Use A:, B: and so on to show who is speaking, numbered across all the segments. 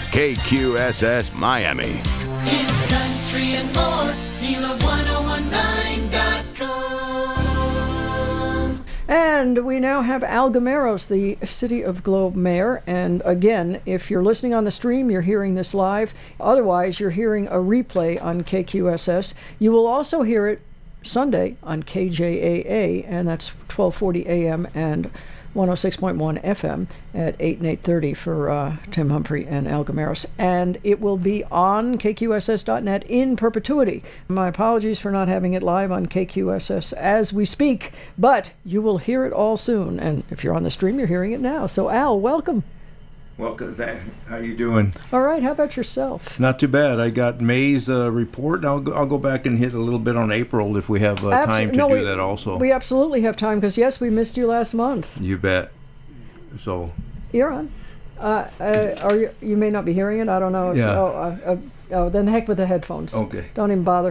A: KQSS Miami.
B: It's country and more. Nila1019.com.
C: And we now have Al Gameros, the City of Globe mayor. And again, if you're listening on the stream, you're hearing this live. Otherwise, you're hearing a replay on KQSS. You will also hear it Sunday on KJAA, and that's 1240 AM and 106.1 FM at 8 and 8:30 for Tim Humphrey and Al Gameros. And it will be on KQSS.net in perpetuity. My apologies for not having it live on KQSS as we speak, but you will hear it all soon. And if you're on the stream, you're hearing it now. So Al, welcome.
D: Welcome. How you doing?
C: All right. How about yourself?
D: Not too bad. I got May's report, and I'll go back and hit a little bit on April if we have time to do that also.
C: We absolutely have time because, yes, we missed you last month.
D: You bet. So.
C: You're on. Are you? You may not be hearing it. I don't know.
D: Yeah.
C: Oh, then the heck with the headphones.
D: Okay.
C: Don't even bother.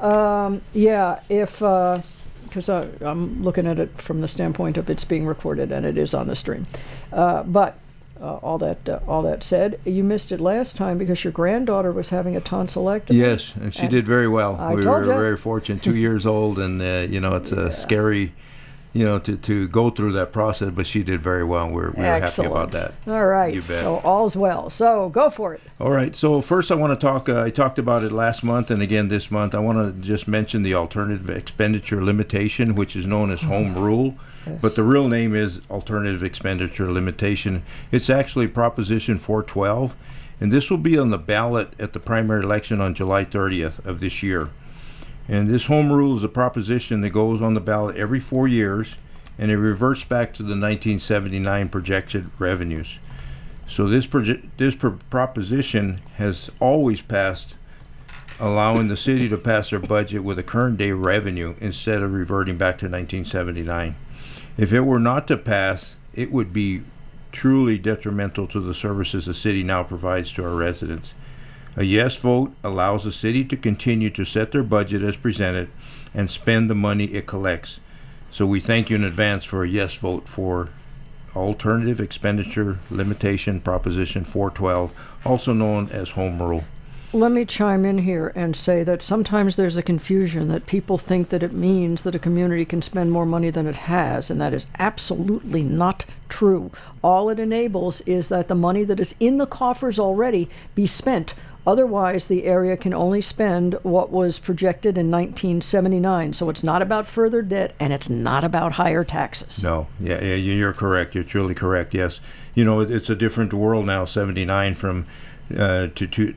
C: Yeah, if because I'm looking at it from the standpoint of it's being recorded and it is on the stream. But all that said, you missed it last time because your granddaughter was having a tonsillectomy.
D: Yes, and she did very well. We were very fortunate. 2 years old, and it's a scary. To go through that process, but she did very well. We're happy about that.
C: All right.
D: You bet.
C: So all's well. So go for it.
D: All right. So first I want to talk, I talked about it last month and again this month. I want to just mention the alternative expenditure limitation, which is known as home rule. Yes. But the real name is alternative expenditure limitation. It's actually Proposition 412, and this will be on the ballot at the primary election on July 30th of this year. And this home rule is a proposition that goes on the ballot every 4 years, and it reverts back to the 1979 projected revenues. So this proposition has always passed, allowing the city to pass their budget with a current day revenue instead of reverting back to 1979. If it were not to pass, it would be truly detrimental to the services the city now provides to our residents. A yes vote allows the city to continue to set their budget as presented and spend the money it collects. So we thank you in advance for a yes vote for Alternative Expenditure Limitation Proposition 412, also known as Home Rule.
C: Let me chime in here and say that sometimes there's a confusion that people think that it means that a community can spend more money than it has, and that is absolutely not true. All it enables is that the money that is in the coffers already be spent. Otherwise, the area can only spend what was projected in 1979. So it's not about further debt, and it's not about higher taxes.
D: No, yeah, you're correct. You're truly correct, yes. It's a different world now, 79 from to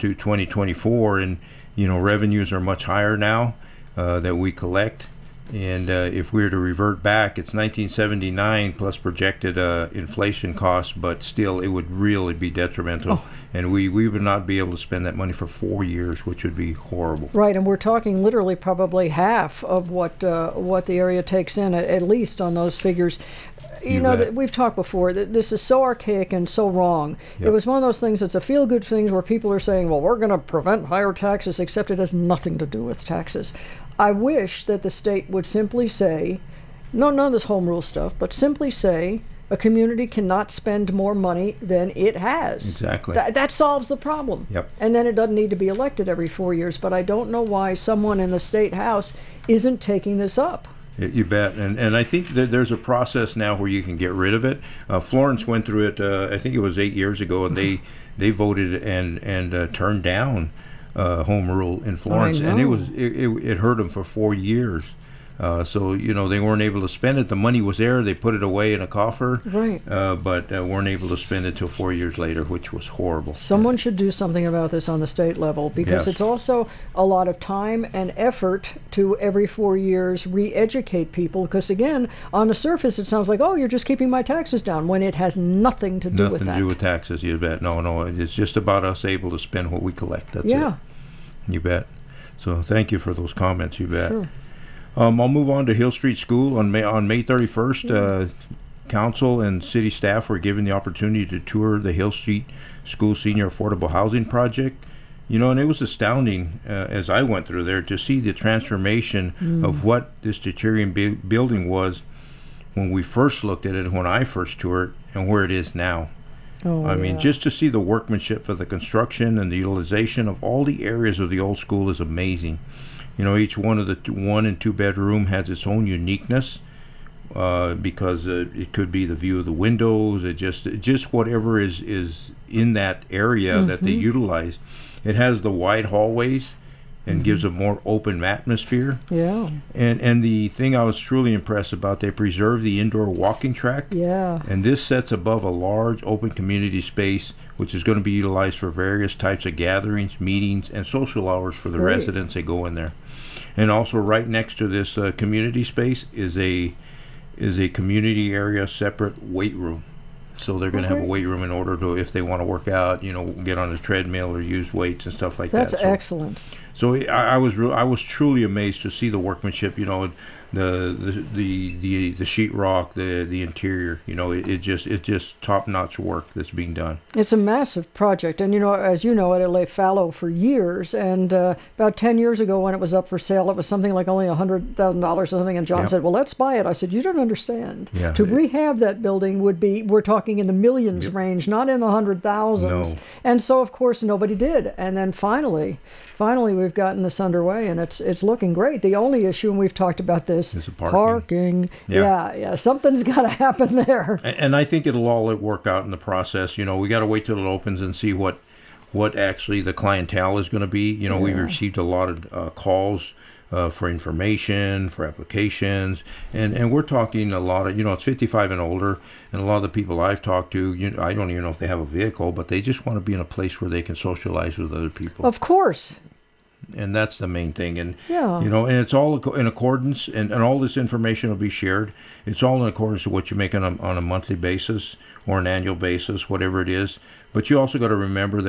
D: 2024, and revenues are much higher now that we collect, and if we were to revert back, it's 1979 plus projected inflation costs, but still it would really be detrimental, and we would not be able to spend that money for 4 years, which would be horrible.
C: Right, and we're talking literally probably half of what the area takes in, at least on those figures. That we've talked before that this is so archaic and so wrong. Yep. It was one of those things that's a feel-good thing where people are saying, well, we're going to prevent higher taxes, except it has nothing to do with taxes. I wish that the state would simply say, no, none of this home rule stuff, but simply say a community cannot spend more money than it has.
D: Exactly.
C: That solves the problem.
D: Yep.
C: And then it doesn't need to be elected every 4 years, but I don't know why someone in the state house isn't taking this up.
D: You bet, and I think that there's a process now where you can get rid of it. Florence went through it. I think it was 8 years ago, and they voted and turned down home rule in Florence, and it hurt them for 4 years. So they weren't able to spend it. The money was there. They put it away in a coffer,
C: right?
D: But weren't able to spend it till 4 years later, which was horrible.
C: Someone should do something about this on the state level, because it's also a lot of time and effort to every 4 years re-educate people. Because again, on the surface, it sounds like, oh, you're just keeping my taxes down, when it has nothing to do with that.
D: Nothing to do with taxes. You bet. No, it's just about us able to spend what we collect. That's it. You bet. So thank you for those comments. You bet.
C: Sure.
D: I'll move on to Hill Street School. On May 31st, council and city staff were given the opportunity to tour the Hill Street School Senior Affordable Housing Project. And it was astounding as I went through there to see the transformation of what this deteriorating building was when we first looked at it, when I first toured, and where it is now.
C: Oh,
D: I mean,
C: yeah.
D: just to see the workmanship for the construction and the utilization of all the areas of the old school is amazing. You know, each one of the 1 and 2 bedroom has its own uniqueness, because it could be the view of the windows. It just whatever is in that area that they utilize. It has the wide hallways and gives a more open atmosphere.
C: Yeah.
D: And the thing I was truly impressed about, they preserve the indoor walking track.
C: Yeah.
D: And this sets above a large open community space, which is going to be utilized for various types of gatherings, meetings, and social hours for the
C: Great.
D: residents that go in there. And also, right next to this community space is a community area separate weight room. So they're going to have a
C: Okay.
D: weight room in order to, if they want to work out, you know, get on a treadmill or use weights and stuff like
C: That's
D: that.
C: excellent.
D: So I was truly amazed to see the workmanship. You know, the sheetrock, the interior. You know, it's just top notch work that's being done.
C: It's a massive project, and as you know, it lay fallow for years. And about 10 years ago, when it was up for sale, it was something like only $100,000 or something. And John
D: Yep.
C: said, "Well, let's buy it." I said, "You don't understand.
D: Yeah.
C: To rehab that building we're talking in the millions
D: Yep.
C: range, not in the 100,000s."
D: No.
C: And so, of course, nobody did. And then finally, we've gotten this underway, and it's looking great. The only issue, and we've talked about this,
D: Is the parking.
C: Yeah. Yeah. Something's got to happen there.
D: And I think it'll all work out in the process. You know, we got to wait till it opens and see what actually the clientele is going to be. You know, we've
C: Yeah.
D: received a lot of calls for information, for applications, and we're talking a lot of, it's 55 and older, and a lot of the people I've talked to, I don't even know if they have a vehicle, but they just want to be in a place where they can socialize with other people.
C: Of course.
D: And that's the main thing. And
C: Yeah.
D: and it's all in accordance, and all this information will be shared. It's all in accordance to what you make on a monthly basis or an annual basis, whatever it is. But you also got to remember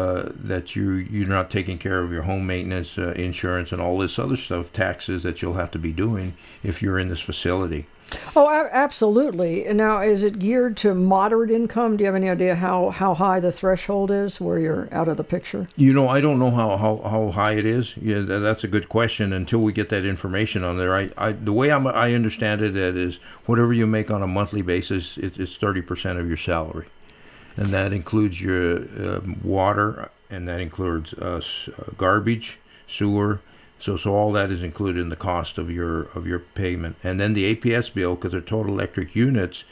D: that you're not taking care of your home maintenance, insurance, and all this other stuff, taxes that you'll have to be doing if you're in this facility.
C: Oh, absolutely. Now, is it geared to moderate income? Do you have any idea how high the threshold is where you're out of the picture?
D: I don't know how high it is. Yeah, that's a good question. Until we get that information on there, the way I understand it is whatever you make on a monthly basis, it's 30% of your salary, and that includes your water, and that includes garbage, sewer. So all that is included in the cost of your payment, and then the APS bill, because they're total electric units,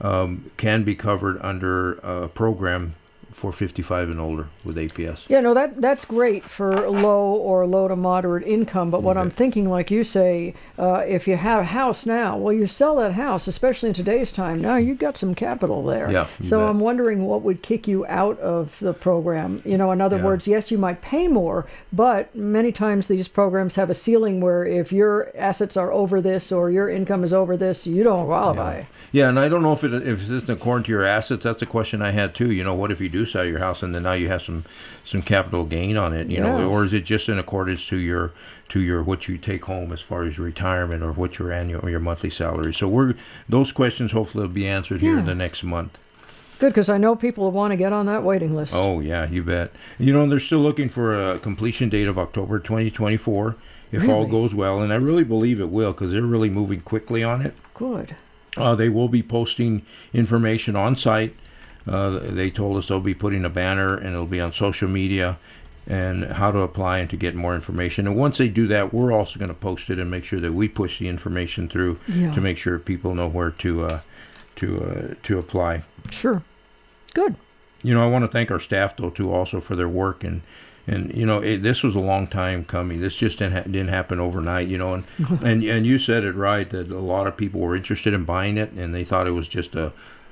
D: can be covered under a program for 55 and older with APS.
C: Yeah, no, that's great for low to moderate income. But what I'm thinking, like you say, if you have a house now, well, you sell that house, especially in today's time. Now you've got some capital there.
D: Yeah, you
C: so
D: bet.
C: I'm wondering what would kick you out of the program. In other
D: Yeah.
C: words, yes, you might pay more, but many times these programs have a ceiling where if your assets are over this or your income is over this, you don't qualify.
D: Yeah, and I don't know if it's according to your assets. That's a question I had too. What if you do sell your house and then now you have some capital gain on it?
C: Yes.
D: Or is it just in accordance to your what you take home as far as retirement or what your annual or your monthly salary? So those questions hopefully will be answered here in
C: Yeah.
D: the next month.
C: Good, because I know people want to get on that waiting list.
D: Oh yeah, you bet. And they're still looking for a completion date of October 2024 if all
C: Really?
D: goes well, and I really believe it will because they're really moving quickly on it.
C: Good.
D: They will be posting information on site. They told us they'll be putting a banner and it'll be on social media and how to apply and to get more information. And once they do that, we're also going to post it and make sure that we push the information through
C: Yeah.
D: to make sure people know where to apply.
C: Sure. Good.
D: I want to thank our staff though too also for their work and this was a long time coming. This just didn't happen overnight, and you said it right that a lot of people were interested in buying it and they thought it was just a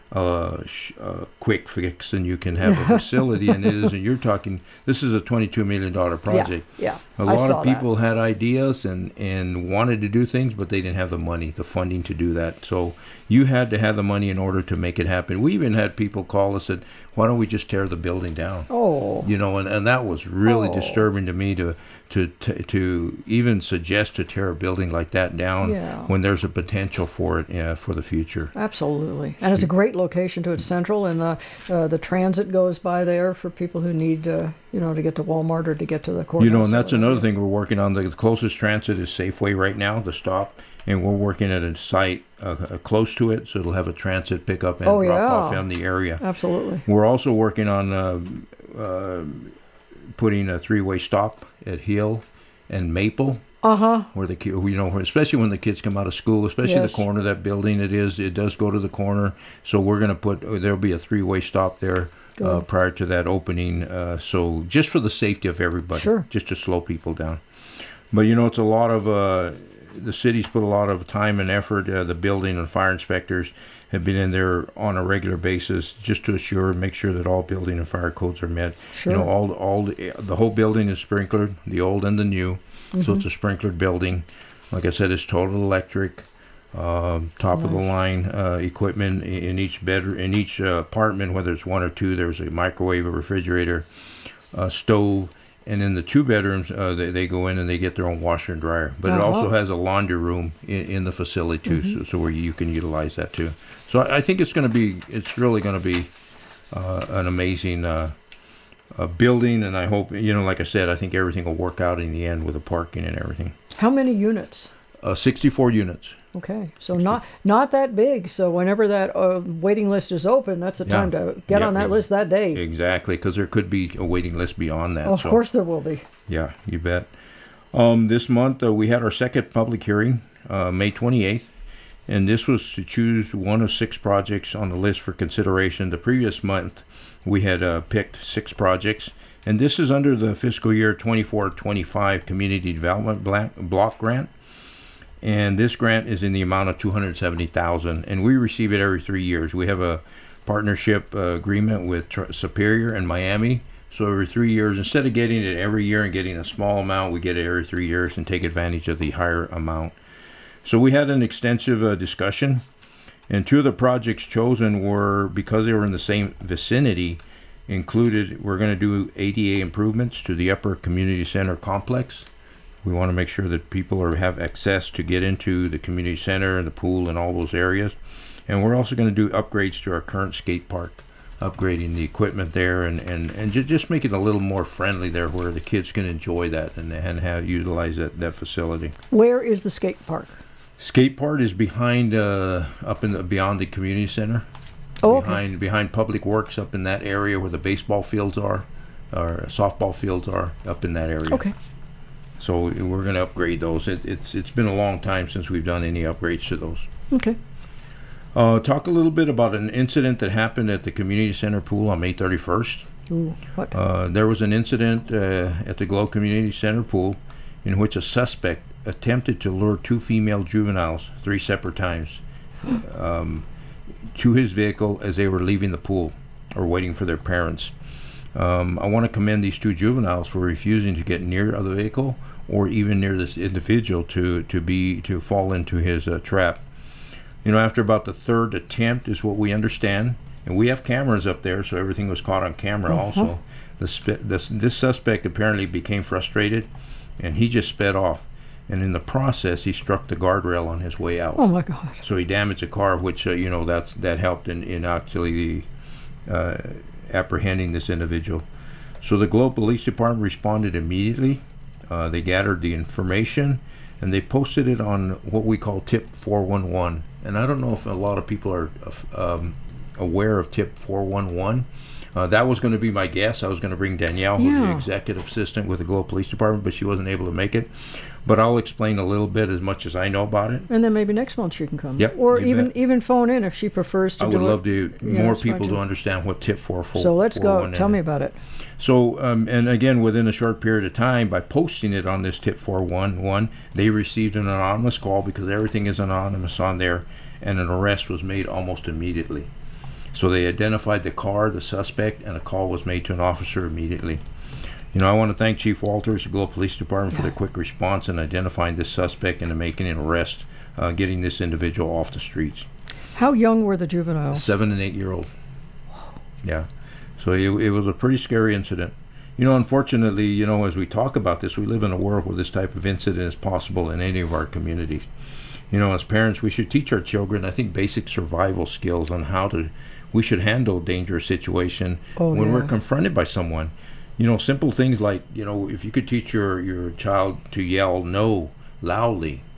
D: quick fix and you can have a facility, and it isn't. You're talking, this is a $22 million project.
C: Yeah.
D: A lot of people had ideas and wanted to do things, but they didn't have the money, the funding to do that. So you had to have the money in order to make it happen. We even had people call us and said, why don't we just tear the building down?
C: Oh.
D: And that was really
C: Oh.
D: disturbing to me to even suggest to tear a building like that down
C: Yeah.
D: when there's a potential for it for the future.
C: Absolutely, and it's a great location to its central, and the transit goes by there for people who need to get to Walmart or to get to the courthouse.
D: And that's
C: or
D: another
C: whatever.
D: thing we're working on. The closest transit is Safeway right now, the stop, and we're working at a site close to it, so it'll have a transit pickup and
C: Oh,
D: drop off
C: yeah.
D: in the area.
C: Absolutely.
D: We're also working on putting a three-way stop at Hill and Maple,
C: Uh-huh.
D: where the especially when the kids come out of school, especially
C: Yes.
D: the corner of that building. It does go to the corner, so we're going to there'll be a three-way stop there
C: Good.
D: prior to that opening. So just for the safety of everybody,
C: Sure.
D: just to slow people down. But it's a lot of the city's put a lot of time and effort. The building and fire inspectors have been in there on a regular basis just to make sure that all building and fire codes are met.
C: Sure.
D: The whole building is sprinklered, the old and the new. So it's a sprinklered building. Like I said, it's total electric, top of the line equipment in each bedroom, in each apartment, whether it's one or two. There's a microwave, a refrigerator, a stove. And in the two bedrooms, they go in and they get their own washer and dryer. But it also has a laundry room in the facility too, so where you can utilize that too. So I think it's really going to be an amazing building, and I hope, like I said, I think everything will work out in the end with the parking and everything.
C: How many units?
D: 64 units.
C: Okay, so not that big. So whenever that waiting list is open, that's the time to get on that list that day.
D: Exactly, because there could be a waiting list beyond that.
C: Of course there will be.
D: Yeah, you bet. This month we had our second public hearing, May 28th, and this was to choose one of 6 projects on the list for consideration. The previous month we had picked 6 projects, and this is under the fiscal year 24-25 Community Development Block Grant. And this grant is in the amount of $270,000, and we receive it every 3 years. We have a partnership agreement with Superior and Miami. So every 3 years, instead of getting it every year and getting a small amount, we get it every 3 years and take advantage of the higher amount. So we had an extensive discussion, and 2 of the projects chosen were, because they were in the same vicinity, we're going to do ADA improvements to the Upper Community Center complex. We want to make sure that people have access to get into the community center and the pool and all those areas. And we're also going to do upgrades to our current skate park, upgrading the equipment there and just make it a little more friendly there where the kids can enjoy that and utilize that facility.
C: Where is the skate park?
D: Skate park is behind beyond the community center.
C: Oh, okay.
D: Behind Public Works, up in that area where the baseball fields are, or softball fields are, up in that area.
C: Okay.
D: So we're going to upgrade those. It's been a long time since we've done any upgrades to those.
C: Okay.
D: Talk a little bit about an incident that happened at the community center pool on May 31st.
C: Ooh, what?
D: There was an incident at the Globe Community Center pool in which a suspect attempted to lure 2 female juveniles 3 separate times to his vehicle as they were leaving the pool or waiting for their parents. I want to commend these 2 juveniles for refusing to get near the vehicle or even near this individual to fall into his trap. After about the 3rd attempt is what we understand, and we have cameras up there, so everything was caught on camera also. This suspect apparently became frustrated, and he just sped off. And in the process, he struck the guardrail on his way out.
C: Oh my God!
D: So he damaged a car, which that helped in actually apprehending this individual. So the Globe Police Department responded immediately. They gathered the information and they posted it on what we call Tip 411. And I don't know if a lot of people are aware of Tip 411. That was going to be my guest. I was going to bring Danielle, who's the executive assistant with the Globe Police Department, but she wasn't able to make it. But I'll explain a little bit as much as I know about it.
C: And then maybe next month she can come.
D: Yep,
C: Or
D: you
C: even phone in if she prefers to
D: I
C: do it.
D: would love to more
C: that's fine
D: people
C: too.
D: to understand what Tip 411
C: So let's go.
D: 411
C: Tell me about it.
D: So, and again, within a short period of time, by posting it on this Tip 411, they received an anonymous call because everything is anonymous on there, and an arrest was made almost immediately. So they identified the car, the suspect, and a call was made to an officer immediately. I want to thank Chief Walters, the Globe Police Department, for their quick response in identifying this suspect and in making an arrest, getting this individual off the streets.
C: How young were the juveniles?
D: 7 and 8 year old. Yeah. So it was a pretty scary incident. Unfortunately, as we talk about this, we live in a world where this type of incident is possible in any of our communities. As parents, we should teach our children, I think, basic survival skills on we should handle dangerous situation when we're confronted by someone. Simple things like, if you could teach your child to yell no loudly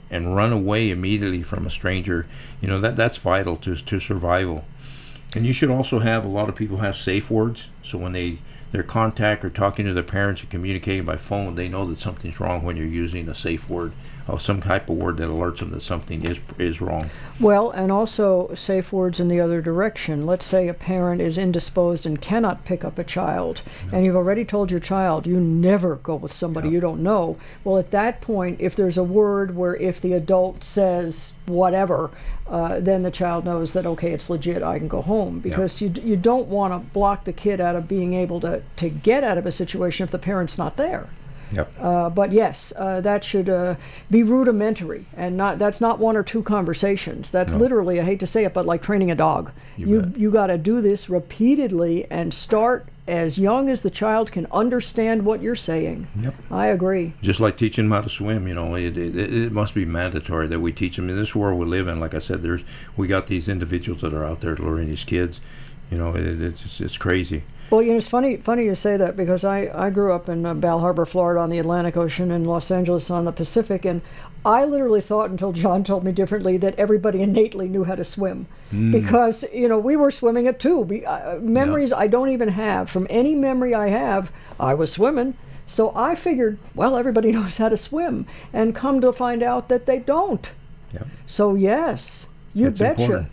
D: and run away immediately from a stranger, that's vital to survival. And you should also have, a lot of people have safe words, so when their contact or talking to their parents or communicating by phone, they know that something's wrong when you're using a safe word or some type of word that alerts them that something is wrong.
C: Well, and also safe words in the other direction. Let's say a parent is indisposed and cannot pick up a child, and you've already told your child you never go with somebody you don't know. Well, at that point, if there's a word where if the adult says whatever, then the child knows that, okay, it's legit, I can go home. Because you don't want to block the kid out of being able to get out of a situation if the parent's not there.
D: Yep.
C: But yes, that should be rudimentary, and that's not one or two conversations. That's literally, I hate to say it, but like training a dog. You got to do this repeatedly and start as young as the child can understand what you're saying.
D: Yep.
C: I agree.
D: Just like teaching them how to swim, it must be mandatory that we teach them. In this world we live in, like I said, we got these individuals that are out there luring these kids. It's crazy.
C: Well, it's funny you say that, because I grew up in Bal Harbor, Florida, on the Atlantic Ocean, and Los Angeles on the Pacific, and I literally thought, until John told me differently, that everybody innately knew how to swim. Because, we were swimming at 2. Memories I don't even have. From any memory I have, I was swimming. So I figured, well, everybody knows how to swim, and come to find out that they don't.
D: Yep.
C: So yes, you betcha.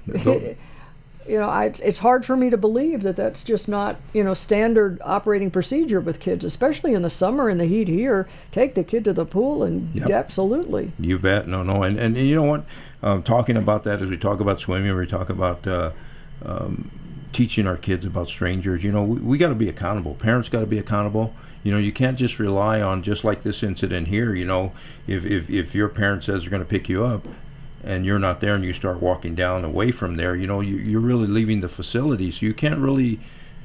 C: It's hard for me to believe that that's just not, standard operating procedure with kids, especially in the summer in the heat here. Take the kid to the pool and absolutely. You
D: bet. No. And you know what? Talking about that, as we talk about swimming, we talk about teaching our kids about strangers. We got to be accountable. Parents got to be accountable. You can't just rely on, just like this incident here. If your parent says they're going to pick you up, and you're not there, and you start walking down away from there, you're really leaving the facility. So you can't really.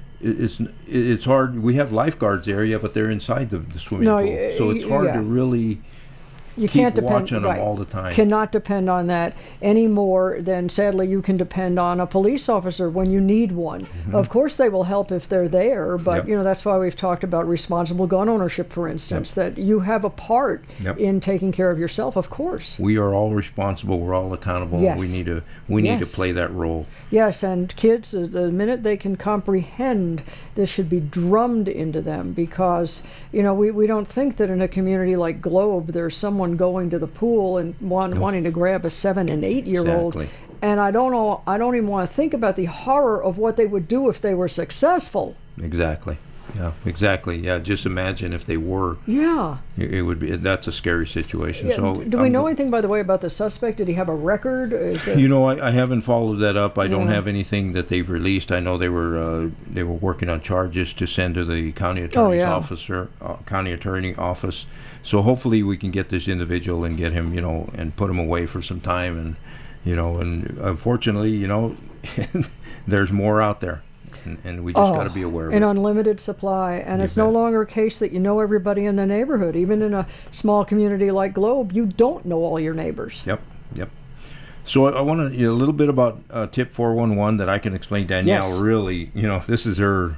D: It's hard. We have lifeguards there, but they're inside the swimming pool, so it's hard to really. You can't depend watching them all the time.
C: Cannot depend on that any more than, sadly, you can depend on a police officer when you need one. Of course, they will help if they're there, but that's why we've talked about responsible gun ownership, for instance. That you have a part in taking care of yourself. Of course,
D: we are all responsible. We're all accountable.
C: Yes.
D: We need to play that role.
C: Yes, and kids, the minute they can comprehend, this should be drummed into them, because we don't think that in a community like Globe there's someone going to the pool and wanting to grab a 7 and 8 year old.
D: Exactly.
C: And I don't even want to think about the horror of what they would do if they were successful.
D: Exactly. Yeah, exactly. Yeah, just imagine if they were.
C: Yeah.
D: It would be. That's a scary situation.
C: Yeah.
D: So,
C: do we know anything, by the way, about the suspect? Did he have a record?
D: I haven't followed that up. I don't have anything that they've released. I know they were working on charges to send to the county attorney's county attorney office. So hopefully we can get this individual and get him, and put him away for some time, and unfortunately, there's more out there. And we just got to be aware of it.
C: An unlimited supply. And it's no longer a case that you know everybody in the neighborhood. Even in a small community like Globe, you don't know all your neighbors.
D: Yep. So I want to a little bit about Tip 411 that I can explain. Danielle,
C: yes.
D: Really, this is her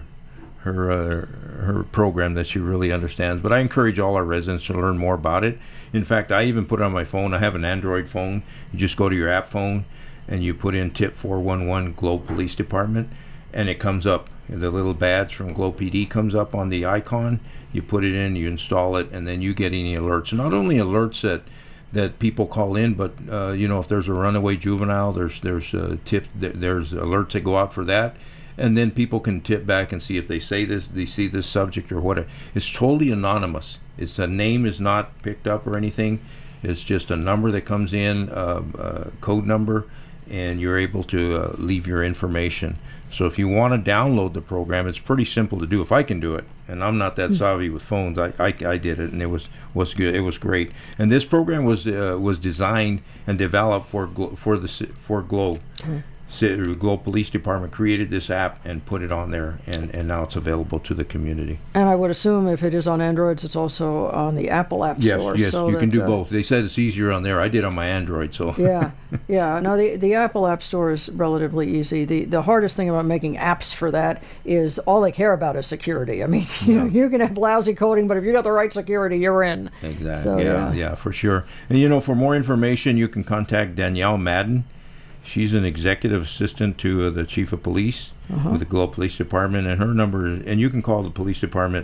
D: program that she really understands. But I encourage all our residents to learn more about it. In fact, I even put it on my phone. I have an Android phone. You just go to your app phone and you put in Tip 411 Globe Police Department. And it comes up. The little badge from Globe PD comes up on the icon. You put it in, you install it, and then you get any alerts. Not only alerts that people call in, but if there's a runaway juvenile, there's tips. There's alerts that go out for that, and then people can tip back and see if they see this subject or what. It's totally anonymous. The name is not picked up or anything. It's just a number that comes in, a code number, and you're able to leave your information. So if you want to download the program, it's pretty simple to do. If I can do it, and I'm not that savvy with phones, I did it, and it was good. It was great. And this program was designed and developed for Globe. Globe Police Department created this app and put it on there, and now it's available to the community.
C: And I would assume if it is on Androids, it's also on the Apple App Store.
D: Yes,
C: so
D: you can
C: that,
D: do both. They said it's easier on there. I did on my Android, so.
C: Yeah, yeah. No, the Apple App Store is relatively easy. The hardest thing about making apps for that is all they care about is security. I mean, you can have lousy coding, but if you got the right security, you're in.
D: Exactly.
C: So,
D: yeah, for sure. And for more information, you can contact Danielle Madden. She's an executive assistant to the chief of police with the Globe Police Department, and her number is, and you can call the police department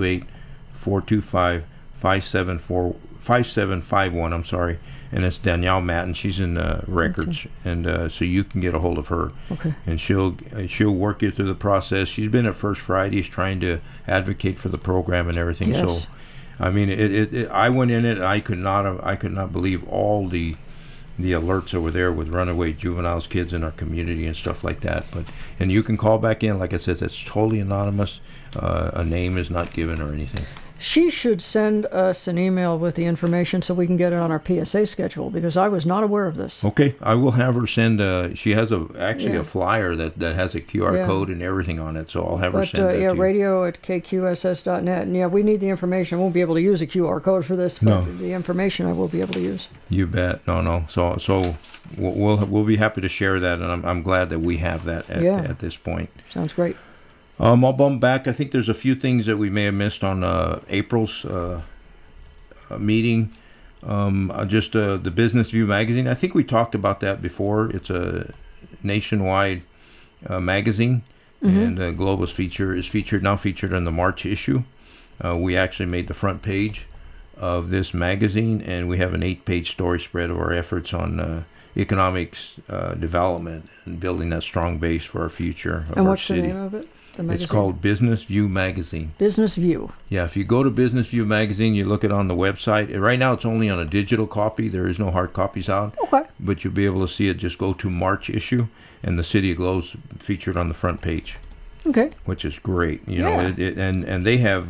D: 928-425-5751. I'm sorry, and it's Danielle Madden. She's in records, and so you can get a hold of her.
C: Okay.
D: And she'll work you through the process. She's been at First Fridays trying to advocate for the program and everything.
C: Yes.
D: So, I mean, I went in it, and I could not believe all the alerts over there with runaway juveniles, kids in our community and stuff like that. And you can call back in. Like I said, it's totally anonymous. A name is not given or anything.
C: She should send us an email with the information so we can get it on our PSA schedule, because I was not aware of this.
D: Okay, I will have her send. She has a flyer that has a QR code and everything on it, so I'll have her send that to you.
C: radio@kqss.net, and we need the information. I won't be able to use a QR code for this, but the information I will be able to use.
D: You bet. No. So we'll be happy to share that, and I'm glad that we have that at this point.
C: Sounds great.
D: I'll bump back. I think there's a few things that we may have missed on April's meeting. Just the Business View magazine. I think we talked about that before. It's a nationwide magazine, and Globe is featured now in the March issue. We actually made the front page of this magazine, and we have an 8-page story spread of our efforts on economics development and building that strong base for our future of
C: and
D: our
C: what's
D: city.
C: the name of it?
D: It's called Business View Magazine.
C: Business View.
D: Yeah, if you go to Business View Magazine, you look it on the website. Right now, it's only on a digital copy. There is no hard copies out.
C: Okay.
D: But you'll be able to see it. Just go to March issue, and the City of Globe's featured on the front page.
C: Okay.
D: Which is great. And they have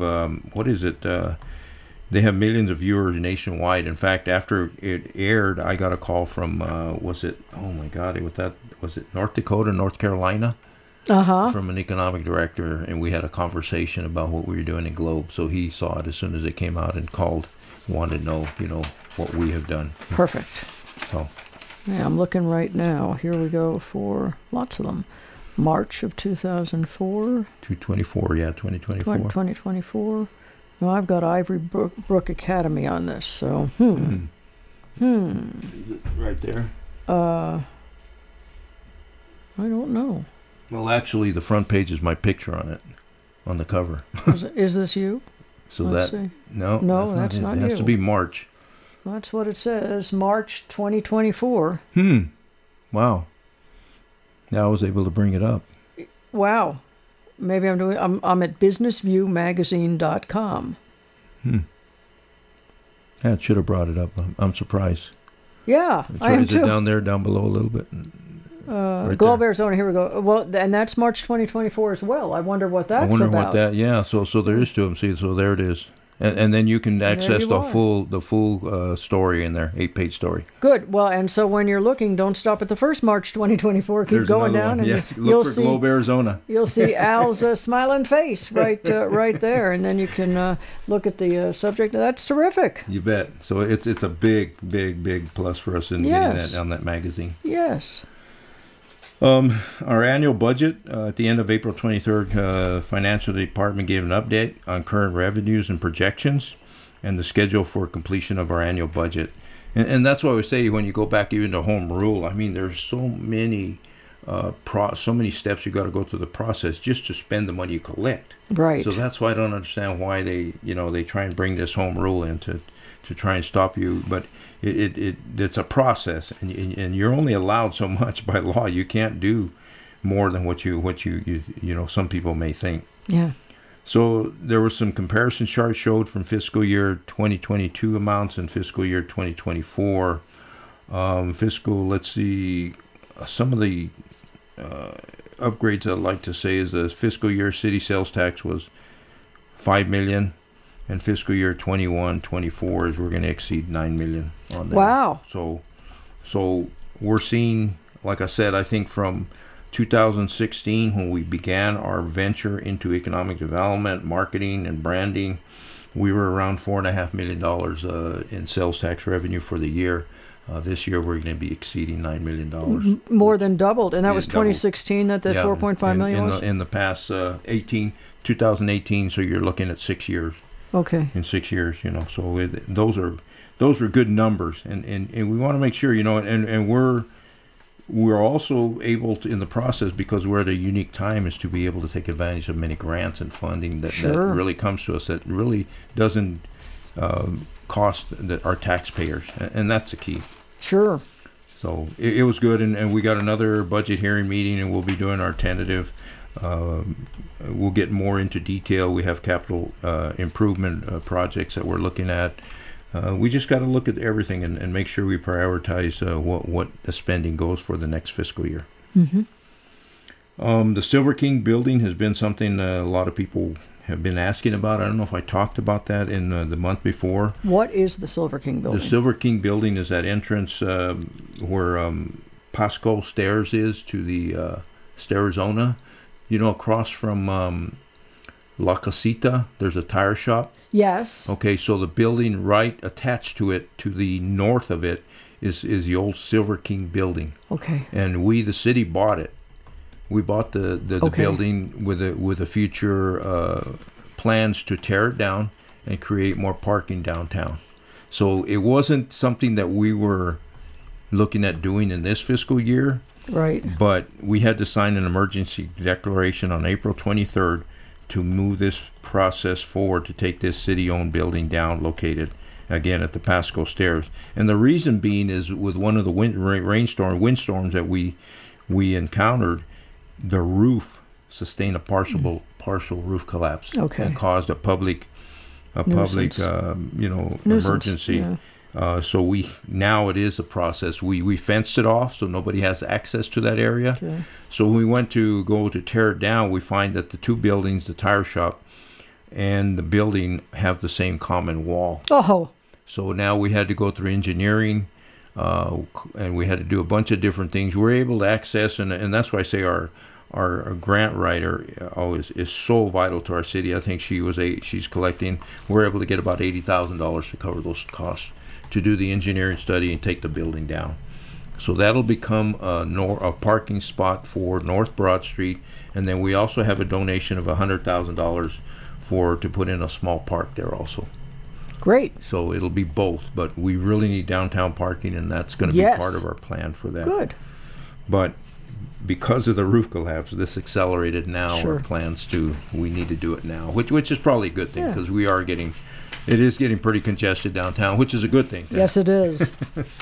D: they have millions of viewers nationwide. In fact, after it aired, I got a call from was it North Dakota, North Carolina? From an economic director, and we had a conversation about what we were doing in Globe. So he saw it as soon as it came out and called, wanted to know, what we have done.
C: Perfect.
D: So,
C: yeah, I'm looking right now. Here we go for lots of them. March of 2004.
D: 2024.
C: 2024. Well, I've got Ivory Brook Academy on this, so
D: Right there.
C: I don't know.
D: Well, actually, the front page is my picture on it, on the cover.
C: Is this you?
D: So
C: Let's see.
D: No,
C: that's not
D: you. It has to be March.
C: That's what it says. March 2024.
D: Wow. Now I was able to bring it up.
C: Wow. Maybe I'm at businessviewmagazine.com.
D: Yeah, it should have brought it up. I'm surprised.
C: Yeah, I am
D: too. Is it down below a little bit? Right
C: Globe,
D: there.
C: Arizona. Here we go. Well, and that's March 2024 as well. I wonder what that's about.
D: So there is to them. See, so there it is. And then you can access the full story in there, 8-page story.
C: Good. Well, and so when you're looking, don't stop at the first March 2024. Keep
D: There's
C: going down, and
D: you'll see Globe, Arizona.
C: You'll see Al's smiling face right there, and then you can look at the subject. That's terrific.
D: You bet. So it's a big plus for us in getting that on that magazine.
C: Yes.
D: Our annual budget at the end of April 23rd, Financial Department gave an update on current revenues and projections and the schedule for completion of our annual budget. And that's why we say when you go back even to home rule, I mean, there's so many steps you got to go through the process just to spend the money you collect.
C: Right.
D: So that's why I don't understand why they try and bring this home rule in to try and stop you. But it's a process, and you're only allowed so much by law. You can't do more than what you some people may think.
C: Yeah.
D: So there were some comparison charts showed from fiscal year 2022 amounts and fiscal year 2024. Let's see, some of the upgrades I'd like to say is the fiscal year city sales tax was $5 million. And fiscal year 21-24 is we're going to exceed $9 million on that.
C: Wow.
D: So we're seeing like I said, I think from 2016, when we began our venture into economic development, marketing, and branding, we were around $4.5 million in sales tax revenue for the year. This year, we're going to be exceeding $9 million.
C: More than doubled. And that
D: Yeah,
C: was
D: doubled.
C: 2016 that 4.5 million was?
D: In the past 2018, so you're looking at 6 years.
C: Okay.
D: In 6 years, so those are good numbers, and we want to make sure, and we're also able to, in the process, because we're at a unique time, is to be able to take advantage of many grants and funding that really comes to us, that really doesn't cost our taxpayers, and that's the key.
C: Sure.
D: So it was good, and we got another budget hearing meeting, and we'll be doing our tentative. We'll get more into detail. We have capital improvement projects that we're looking at. We just got to look at everything and make sure we prioritize what the spending goes for the next fiscal year.
C: Mm-hmm.
D: The Silver King building has been something a lot of people have been asking about. I don't know if I talked about that in the month before.
C: What is the Silver King building?
D: The Silver King building is that entrance where Pasco Stairs is to the Stairzona. Across from La Casita, there's a tire shop.
C: Yes.
D: Okay, so the building right attached to it, to the north of it, is the old Silver King building.
C: Okay.
D: And we, the city, bought it. We bought the building with a future plans to tear it down and create more parking downtown. So it wasn't something that we were looking at doing in this fiscal year.
C: Right.
D: But we had to sign an emergency declaration on April 23rd to move this process forward, to take this city-owned building down, located again at the Pasco Stairs. And the reason being is, with one of the windstorms that we encountered, the roof sustained a partial roof collapse.
C: Okay.
D: And caused a public
C: Nuisance.
D: emergency.
C: Yeah.
D: So now it is a process. We fenced it off so nobody has access to that area.
C: Okay.
D: So when we went to go to tear it down, we find that the two buildings, the tire shop and the building, have the same common wall.
C: Oh.
D: So now we had to go through engineering, and we had to do a bunch of different things. We're able to access, and that's why I say our grant writer always is so vital to our city. I think she's collecting. We're able to get about $80,000 to cover those costs, to do the engineering study and take the building down. So that'll become a parking spot for North Broad Street, and then we also have a donation of $100,000 to put in a small park there also.
C: Great.
D: So it'll be both, but we really need downtown parking, and that's going to be part of our plan for that.
C: Good.
D: But because of the roof collapse, this accelerated now
C: Sure.
D: our plans we need to do it now, which is probably a good thing,
C: Yeah.
D: because it is getting pretty congested downtown, which is a good thing.
C: Yes, it is.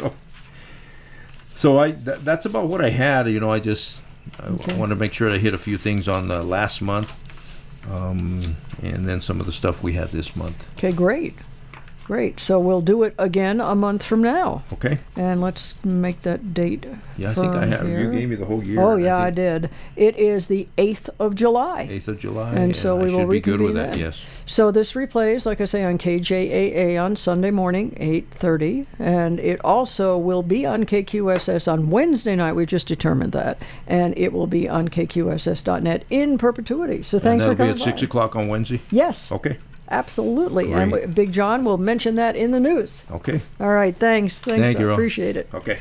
D: So that's about what I had. I
C: Okay.
D: want to make sure I hit a few things on the last month, and then some of the stuff we had this month.
C: Okay, great. Great. So we'll do it again a month from now.
D: Okay.
C: And let's make that date.
D: Yeah, I think I have.
C: here.
D: You gave me the whole year.
C: Oh,
D: and
C: yeah, I
D: think
C: did. It is the 8th of July.
D: 8th of July.
C: And so we
D: I
C: will
D: should be good with
C: reconvene
D: that.
C: then.
D: Yes.
C: So this replays, like I say, on KJAA on Sunday morning, 8:30. And it also will be on KQSS on Wednesday night. We just determined that. And it will be on KQSS.net in perpetuity. So thanks for
D: and that'll
C: coming
D: be at 6
C: by.
D: o'clock on Wednesday?
C: Yes,
D: Okay.
C: absolutely.
D: Great.
C: And Big John will mention that in the news.
D: Okay.
C: All right, thanks.
D: Thank you, Ron.
C: Appreciate it.
D: Okay.